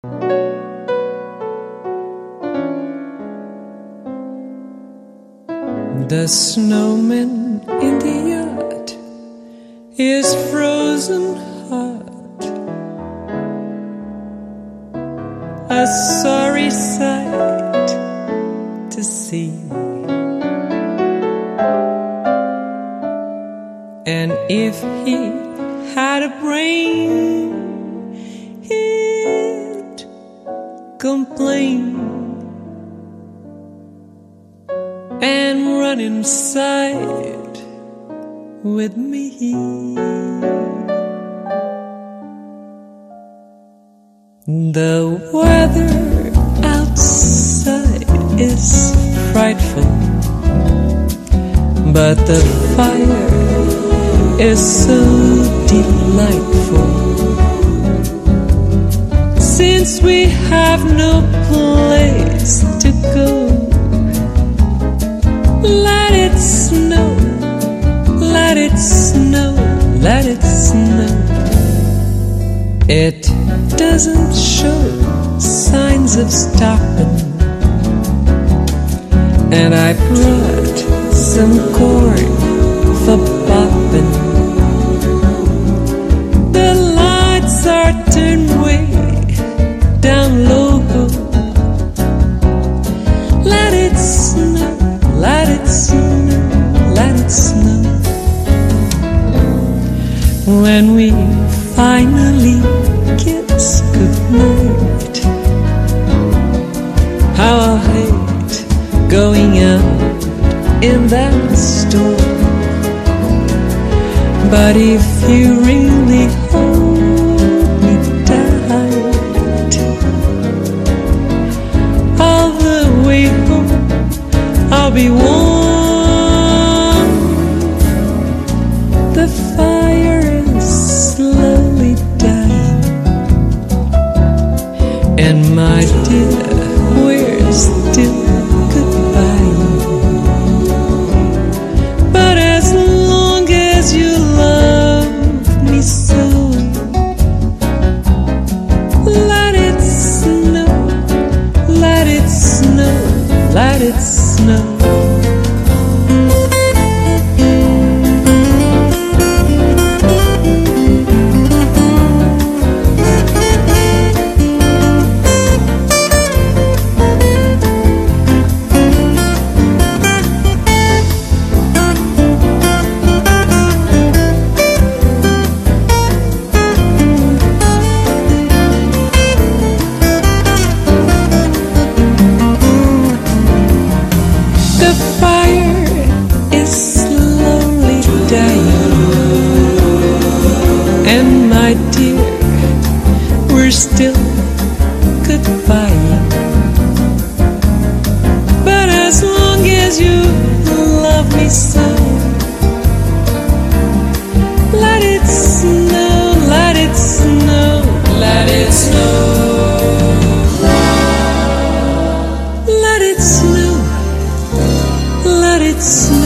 The snowman in the yard is frozen hard, a sorry sight to see. And if he had a brain, he'd complain and run inside with me. The weather outside is frightful, but the fire is so delightful. Since we have no place to go, let it snow, let it snow, let it snow. It doesn't show signs of stopping, and I brought some corn for popping. The lights are turned way down low. Let it snow, let it snow, let it snow. When we finally kiss goodnight, how I hate going out in that storm. But if you really hold me tight, all the way home I'll be warm. The fire is slowly dying, and my dear, we're still goodbye. But as long as you love me so, let it snow, let it snow, let it snow. The fire is slowly dying, and my dear, we're still goodbye. But as long as you love me so, let it snow, let it snow, let it snow. Let it snow, let it snow.